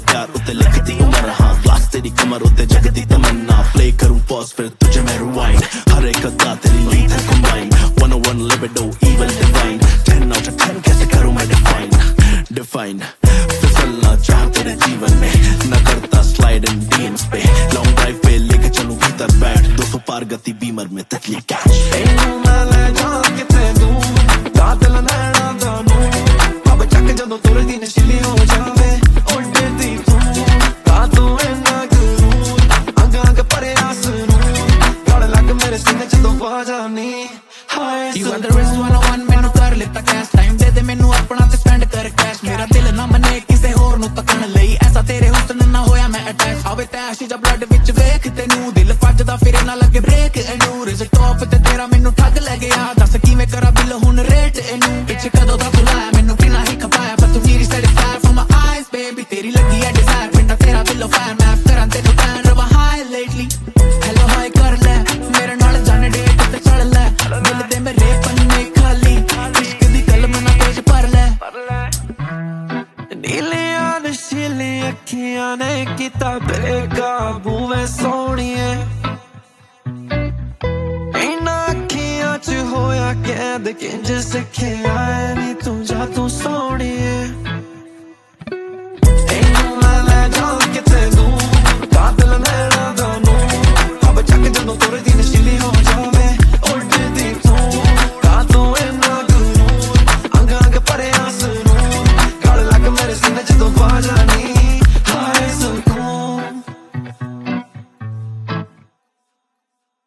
प्यार उते लिखती उमर हाँ ग्लास तेरी कमर उते जगती तमन्ना प्ले करूं पॉज फिर तुझे मैं रिवाइंड हर एक अदा तेरी लीथर कंबाइन 101 libido evil divine 10 out of 10 कैसे करूं मैं डिफाइन फिसलना चाह तेरे जीवन में न करता स्लाइड इन डीएम्स पे लॉन्ग ड्राइव पे लेके चलूं भीतर बैठ 200 पार गति बीमर में तकली कैश ਜਦੋਂ ਤੁਰਦੀ ਨਸ਼ੀਲੀ ਹੋ ਜਾਵੇ ਉੱਡਦੀ ਤੂੰ ਕਾ ਤੂੰ ਇੰਨਾ ਗਰੂਰ ਅੰਗ ਅੰਗ ਭਰੇ ਆਸ ਨੂੰ ਗੜ ਲੱਗ ਮੇਰੇ ਸੀਨੇ ਚ ਤੋਂ ਪਾ ਜਾਨੀ ਹਾਏ You are the risk 101 ਮੈਨੂੰ ਕਰ ਲਿੱਤਾ ਕੈਸ਼ ਟਾਈਮ ਦੇ ਦੇ ਮੈਨੂੰ ਆਪਣਾ ਤੇ ਸਪੈਂਡ ਕਰ ਕੈਸ਼ ਮੇਰਾ ਦਿਲ ਨਾ ਮੰਨੇ ਕਿਸੇ ਹੋਰ ਨੂੰ ਤੱਕਣ ਲਈ ਐਸਾ ਤੇਰੇ ਹੁਸਨ ਨਾ ਹੋਇਆ ਮੈਂ ਅਟੈਚ ਆਵੇ ਤੈਸ਼ ਜਾਂ ਬਲੱਡ ਵਿੱਚ ਵੇਖ ਤੈਨੂੰ ਦਿਲ ਭੱਜਦਾ ਫਿਰੇ ਨਾ ਲੱਗੇ ਬ੍ਰੇਕ ਇਹਨੂੰ ਰਿਜ਼ ਟੌਪ ਤੇ ਤੇਰਾ ਮੈਨੂੰ ਠੱਗ ਲੈ ਗਿਆ ਦੱਸ ਕਿਵੇਂ ਕਰਾਂ ਬਿੱਲ ਹੁਣ ਰੇਟ ਇਹਨੂੰ ਪਿੱਛੇ ਕਦੋਂ ਦਾ ਤੂੰ ਲਾਇਆ ਮੈਨੂੰ ਬਿਨਾਂ ਹੀ ਖਪਾਇਆ ਪਰ ਤੂੰ ਮੇਰੀ satisfied from my eyes baby ਤੇਰੀ ਲੱਗੀ ਐ ਡਿਜ਼ਾਇਰ ਪਿੰਡਾ ਤੇਰਾ ਬਿੱਲੋ ਫਾਇਰ ਮੈਂ ਕਰਾਂ ਤੈਨੂੰ ਪੈਨ ਰਵਾ ਹਾਈ lately hello hi ਕਰ ਲੈ ਮੇਰੇ ਨਾਲ ਜਾਣ ਡੇਟ ਤੇ ਚੱਲ ਲੈ ਦਿਲ ਦੇ ਮੇਰੇ ਪੰਨੇ ਖਾਲੀ ਇਸ਼ਕ ਦੀ ਕਲਮ ਨਾ ਤੇਜ ਭਰ ਲੈ ਨੀਲੀਆਂ ਨਸ਼ੀਲੀ ਅੱਖੀਆਂ ਨੇ ਕੀਤਾ ਬੇਕਾਬੂ ਵੇ ਸੋਹਣੀਏ ਇਹਨਾਂ ਅੱਖੀਆਂ ਚ ਹੋਇਆ ਕੈਦ ਕਿੰਜ ਸਿੱਖਿਆ